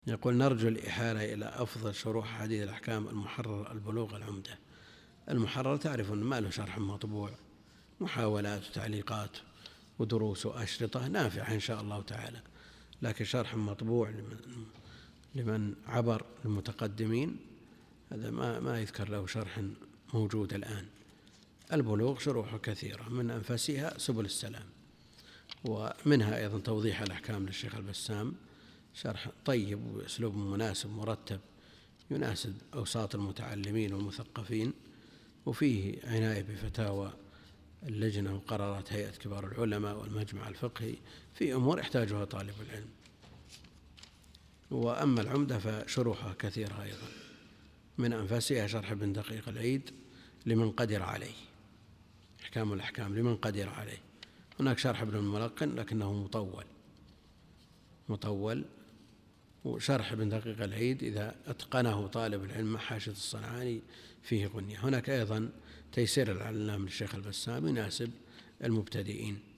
يقول: نرجو الإحالة إلى أفضل شروح حديث الأحكام المحرر البلوغ العمدة. المحرر تعرفون ما له شرح مطبوع، محاولات وتعليقات ودروس وأشرطة نافعة إن شاء الله تعالى، لكن شرح مطبوع لمن عبر المتقدمين هذا ما يذكر له شرح موجود الآن. البلوغ شروحه كثيرة، من أنفسها سبل السلام، ومنها أيضا توضيح الأحكام للشيخ البسام، شرح طيب وأسلوب مناسب مرتب يناسب أوساط المتعلمين والمثقفين، وفيه عناية بفتاوى اللجنة وقرارات هيئة كبار العلماء والمجمع الفقهي في أمور يحتاجها طالب العلم. وأما العمدة فشروحها كثيرة أيضا، من أنفسها شرح ابن دقيق العيد لمن قدر عليه، إحكام الأحكام لمن قدر عليه. هناك شرح ابن الملقن لكنه مطول، وشرح ابن دقيق العيد إذا أتقنه طالب العلم حاشية الصنعاني فيه غنية. هناك أيضا تيسير العلام للشيخ البسام يناسب المبتدئين.